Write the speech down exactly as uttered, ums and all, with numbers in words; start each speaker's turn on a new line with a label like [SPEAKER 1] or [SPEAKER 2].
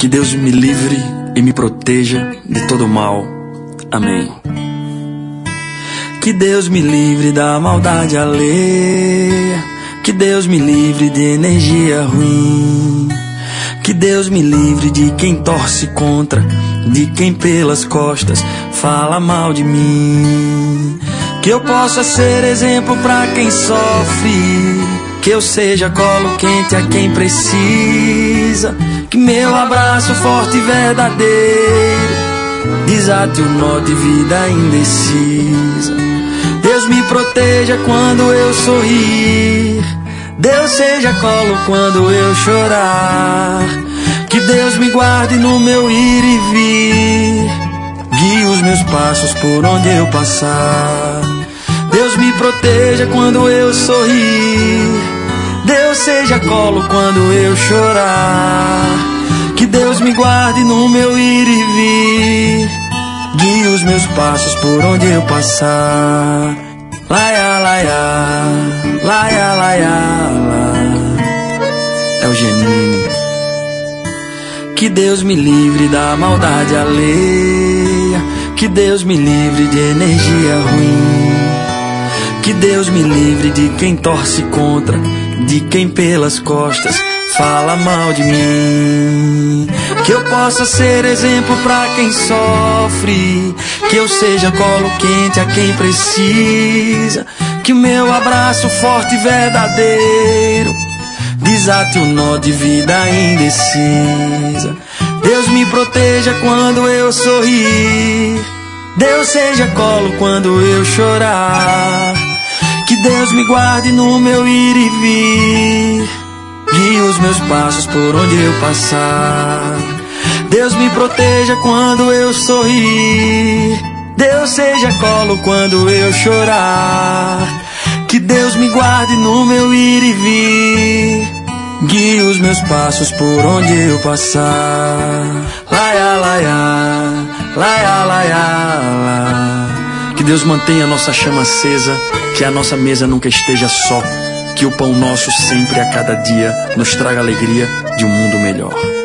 [SPEAKER 1] Que Deus me livre e me proteja de todo mal. Amém. Que Deus me livre da maldade alheia. Que Deus me livre de energia ruim. Que Deus me livre de quem torce contra, de quem pelas costas fala mal de mim. Que eu possa ser exemplo pra quem sofre, que eu seja colo quente a quem precisa. Que meu abraço forte e verdadeiro desate o nó de vida indecisa. Deus me proteja quando eu sorrir, Deus seja colo quando eu chorar. Que Deus me guarde no meu ir e vir, guie os meus passos por onde eu passar. Deus me proteja quando eu sorrir, Deus seja colo quando eu chorar. Que Deus me guarde no meu ir e vir, guie os meus passos por onde eu passar. Laia, laia, laia, laia, laia. É o Genini. Que Deus me livre da maldade alheia. Que Deus me livre de energia ruim. Que Deus me livre de quem torce contra, de quem pelas costas fala mal de mim. Que eu possa ser exemplo pra quem sofre, que eu seja colo quente a quem precisa. Que o meu abraço forte e verdadeiro desate o nó de vida indecisa. Deus me proteja quando eu sorrir, Deus seja colo quando eu chorar. Que Deus me guarde no meu ir e vir, guie os meus passos por onde eu passar. Deus me proteja quando eu sorrir, Deus seja colo quando eu chorar. Que Deus me guarde no meu ir e vir, guie os meus passos por onde eu passar. Laia, laia, laia, laia, laia. Que Deus mantenha a nossa chama acesa, que a nossa mesa nunca esteja só. Que o pão nosso sempre a cada dia nos traga alegria de um mundo melhor.